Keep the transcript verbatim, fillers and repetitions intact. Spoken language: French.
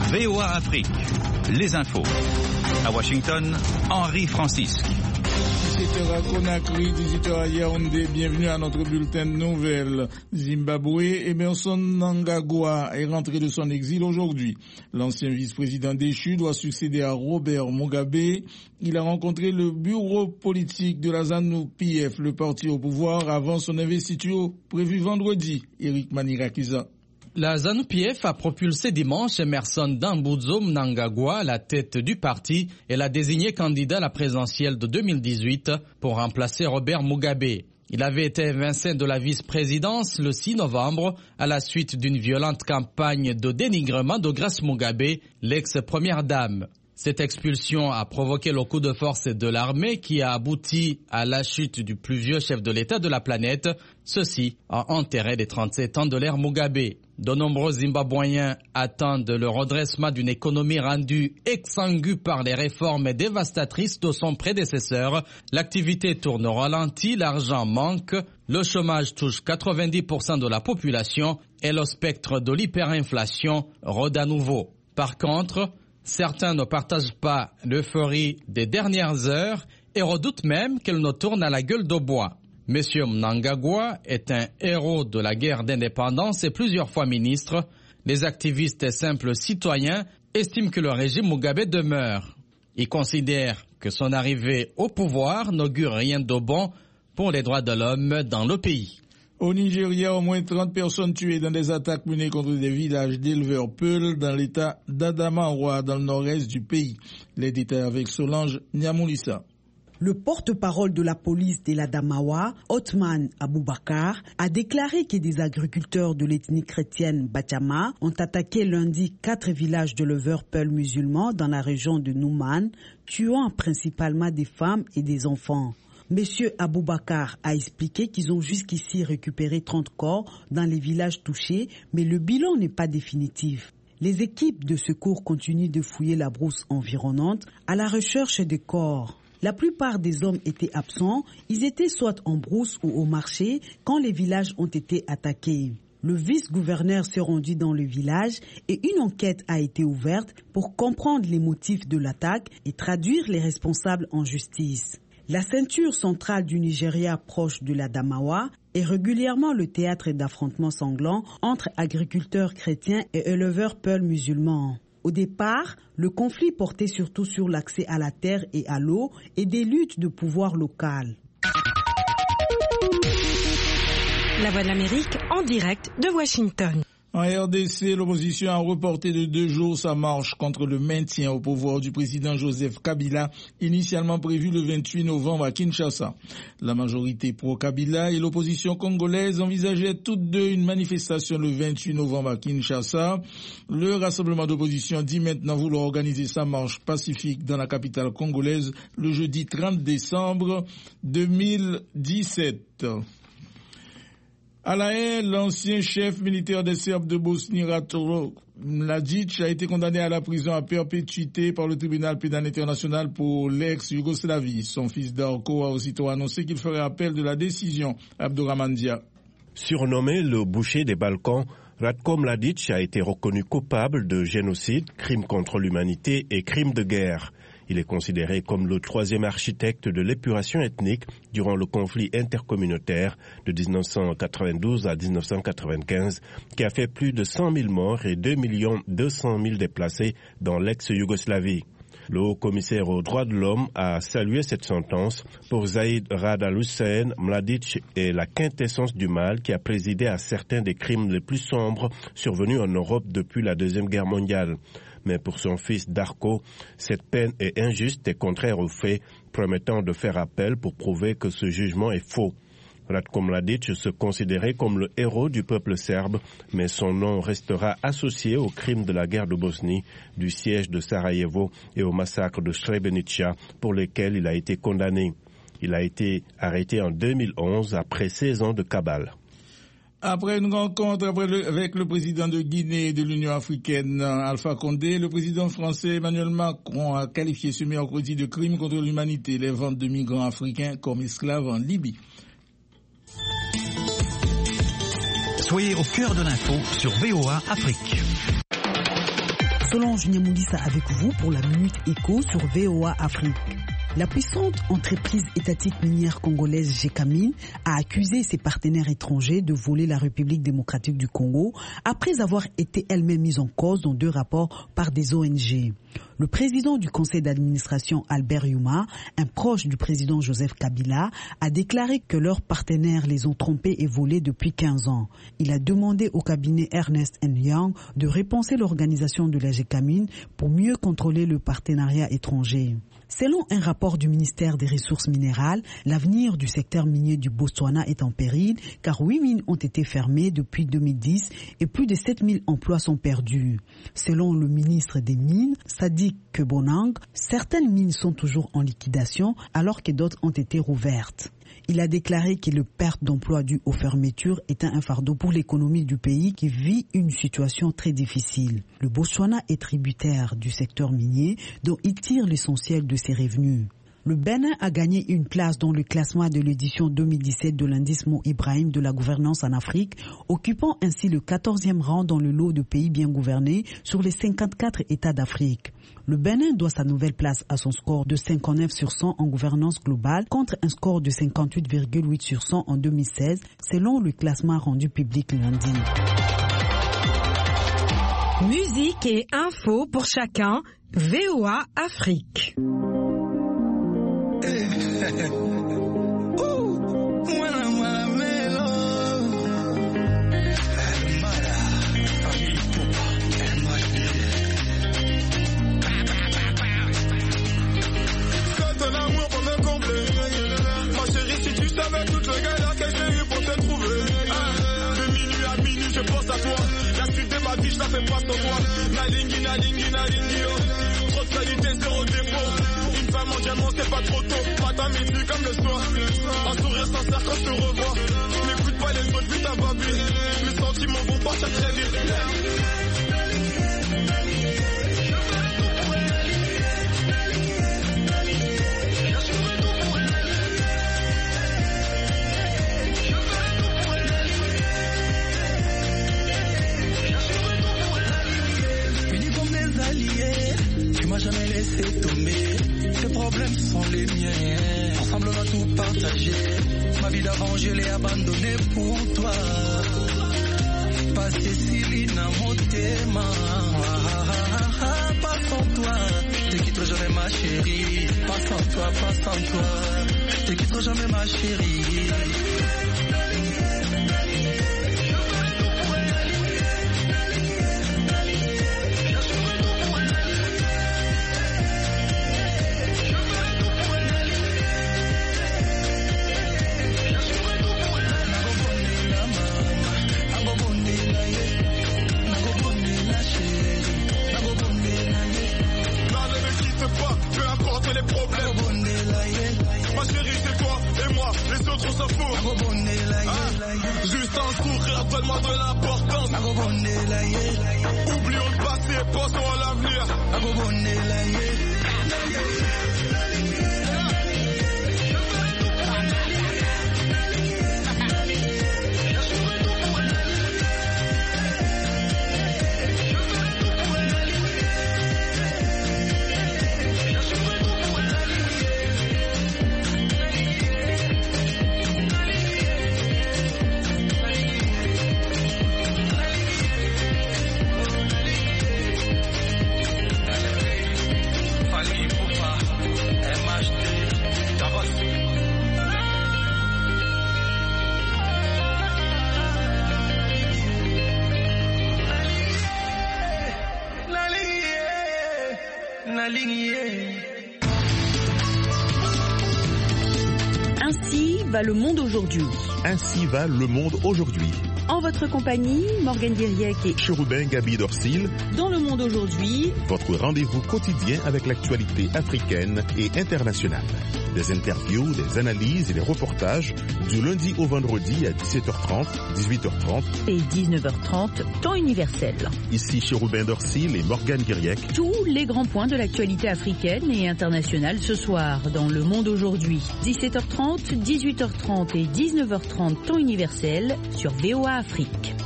V O A Afrique, les infos. À Washington, Henri Francisque. dix-sept heures à Conakry, dix-huit heures à Yaoundé. Bienvenue à notre bulletin de nouvelles. Zimbabwe, Emerson Mnangagwa est rentré de son exil aujourd'hui. L'ancien vice-président déchu doit succéder à Robert Mugabe. Il a rencontré le bureau politique de la ZANU-P F, le parti au pouvoir, avant son investiture prévue vendredi. Eric Manirakiza. La ZANU-P F a propulsé dimanche Emerson Dambudzo Mnangagwa à la tête du parti et l'a désigné candidat à la présidentielle de deux mille dix-huit pour remplacer Robert Mugabe. Il avait été évincé de la vice-présidence le six novembre à la suite d'une violente campagne de dénigrement de Grace Mugabe, l'ex-première dame. Cette expulsion a provoqué le coup de force de l'armée qui a abouti à la chute du plus vieux chef de l'État de la planète. Ceci a enterré les trente-sept ans de l'ère Mugabe. De nombreux Zimbabwéens attendent le redressement d'une économie rendue exsangue par les réformes dévastatrices de son prédécesseur. L'activité tourne au ralenti, l'argent manque, le chômage touche quatre-vingt-dix pour cent de la population et le spectre de l'hyperinflation rôde à nouveau. Par contre, certains ne partagent pas l'euphorie des dernières heures et redoutent même qu'elle ne tourne à la gueule de bois. Monsieur Mnangagwa est un héros de la guerre d'indépendance et plusieurs fois ministre. Les activistes et simples citoyens estiment que le régime Mugabe demeure. Ils considèrent que son arrivée au pouvoir n'augure rien de bon pour les droits de l'homme dans le pays. Au Nigeria, au moins trente personnes tuées dans des attaques menées contre des villages d'éleveurs Peul dans l'état d'Adamawa, dans le nord-est du pays. Les détails avec Solange Niamoulissa. Le porte-parole de la police de l'Adamawa, Othman Aboubakar, a déclaré que des agriculteurs de l'ethnie chrétienne Bachama ont attaqué lundi quatre villages de leveurs Peul musulmans dans la région de Nouman, tuant principalement des femmes et des enfants. Monsieur Aboubakar a expliqué qu'ils ont jusqu'ici récupéré trente corps dans les villages touchés, mais le bilan n'est pas définitif. Les équipes de secours continuent de fouiller la brousse environnante à la recherche des corps. La plupart des hommes étaient absents, ils étaient soit en brousse ou au marché quand les villages ont été attaqués. Le vice-gouverneur s'est rendu dans le village et une enquête a été ouverte pour comprendre les motifs de l'attaque et traduire les responsables en justice. La ceinture centrale du Nigeria proche de l'Adamawa est régulièrement le théâtre d'affrontements sanglants entre agriculteurs chrétiens et éleveurs Peul musulmans. Au départ, le conflit portait surtout sur l'accès à la terre et à l'eau et des luttes de pouvoir local. La Voix de l'Amérique en direct de Washington. En R D C, l'opposition a reporté de deux jours sa marche contre le maintien au pouvoir du président Joseph Kabila, initialement prévu le vingt-huit novembre à Kinshasa. La majorité pro-Kabila et l'opposition congolaise envisageaient toutes deux une manifestation le vingt-huit novembre à Kinshasa. Le rassemblement d'opposition dit maintenant vouloir organiser sa marche pacifique dans la capitale congolaise le jeudi trente décembre deux mille dix-sept. À La Haye, l'ancien chef militaire des Serbes de Bosnie, Ratko Mladic, a été condamné à la prison à perpétuité par le tribunal pénal international pour l'ex-Yougoslavie. Son fils Darko a aussitôt annoncé qu'il ferait appel de la décision. Abdourahmane Dia. Surnommé le boucher des Balkans, Ratko Mladic a été reconnu coupable de génocide, crime contre l'humanité et crime de guerre. Il est considéré comme le troisième architecte de l'épuration ethnique durant le conflit intercommunautaire de dix-neuf cent quatre-vingt-douze à dix-neuf cent quatre-vingt-quinze, qui a fait plus de cent mille morts et deux millions deux cent mille déplacés dans l'ex-Yougoslavie. Le haut-commissaire aux droits de l'homme a salué cette sentence. Pour Zaïd Rad al-Hussein, Mladic est la quintessence du mal qui a présidé à certains des crimes les plus sombres survenus en Europe depuis la Deuxième Guerre mondiale. Mais pour son fils Darko, cette peine est injuste et contraire aux faits, promettant de faire appel pour prouver que ce jugement est faux. Ratko Mladic se considérait comme le héros du peuple serbe, mais son nom restera associé aux crimes de la guerre de Bosnie, du siège de Sarajevo et au massacre de Srebrenica, pour lesquels il a été condamné. Il a été arrêté en deux mille onze après seize ans de cabale. Après une rencontre après le, avec le président de Guinée et de l'Union africaine, Alpha Condé, le président français Emmanuel Macron a qualifié ce mercredi de crime contre l'humanité les ventes de migrants africains comme esclaves en Libye. Soyez au cœur de l'info sur V O A Afrique. Solange Nyamoulissa avec vous pour la Minute Éco sur V O A Afrique. La puissante entreprise étatique minière congolaise Gécamine a accusé ses partenaires étrangers de voler la République démocratique du Congo après avoir été elle-même mise en cause dans deux rapports par des O N G. Le président du conseil d'administration Albert Yuma, un proche du président Joseph Kabila, a déclaré que leurs partenaires les ont trompés et volés depuis quinze ans. Il a demandé au cabinet Ernst and Young de repenser l'organisation de la Gécamine pour mieux contrôler le partenariat étranger. Selon un rapport du ministère des Ressources minérales, l'avenir du secteur minier du Botswana est en péril car huit mines ont été fermées depuis deux mille dix et plus de sept mille emplois sont perdus. Selon le ministre des Mines, Sadiq Kebonang, certaines mines sont toujours en liquidation alors que d'autres ont été rouvertes. Il a déclaré que le perte d'emploi due aux fermetures était un fardeau pour l'économie du pays qui vit une situation très difficile. Le Botswana est tributaire du secteur minier dont il tire l'essentiel de ses revenus. Le Bénin a gagné une place dans le classement de l'édition deux mille dix-sept de l'indice Mo Ibrahim de la gouvernance en Afrique, occupant ainsi le quatorzième rang dans le lot de pays bien gouvernés sur les cinquante-quatre États d'Afrique. Le Bénin doit sa nouvelle place à son score de cinquante-neuf sur cent en gouvernance globale contre un score de cinquante-huit virgule huit sur cent en deux mille seize, selon le classement rendu public lundi. Musique et info pour chacun, V O A Afrique. Toutes les galères que j'ai eues pour te trouver. Ah, de minuit à minuit, je pense à toi. La suite de ma vie, je la fais pas sans toi. Nalingi, nalingi, nalingi, oh. Trop de qualité, zéro défaut. Pour une femme en diamant, c'est pas trop tôt. Matin, midi, comme le soir. Un sourire sincère quand je te revois. N'écoute pas les autres, vite à babine. Mes sentiments vont partir très vite. Tu m'as jamais laissé tomber. Tes problèmes sont les miens. Ensemble on a tout partagé. Ma vie d'avant je l'ai abandonnée pour toi. Pas Céciline à mon thème. Pas sans toi. Je te quitterai jamais ma chérie. Pas sans toi, pas sans toi. Je te quitterai jamais ma chérie. Les problèmes. Ma chérie, c'est toi et moi, les autres on s'en fout. Ah, juste un sourire, donne-moi de l'importance. Oublions le passé, pensons à l'avenir. Ainsi va le monde aujourd'hui. Ainsi va le monde aujourd'hui. En votre compagnie, Morgane Guiriec et Chérubin Gabi Dorsil. Dans le monde aujourd'hui, votre rendez-vous quotidien avec l'actualité africaine et internationale. Des interviews, des analyses et des reportages du lundi au vendredi à dix-sept heures trente, dix-huit heures trente et dix-neuf heures trente, temps universel. Ici Chérubin Dorsil et Morgane Guiriec. Tous les grands points de l'actualité africaine et internationale ce soir dans le monde aujourd'hui. dix-sept heures trente, dix-huit heures trente et dix-neuf heures trente, temps universel sur V O A Afrique.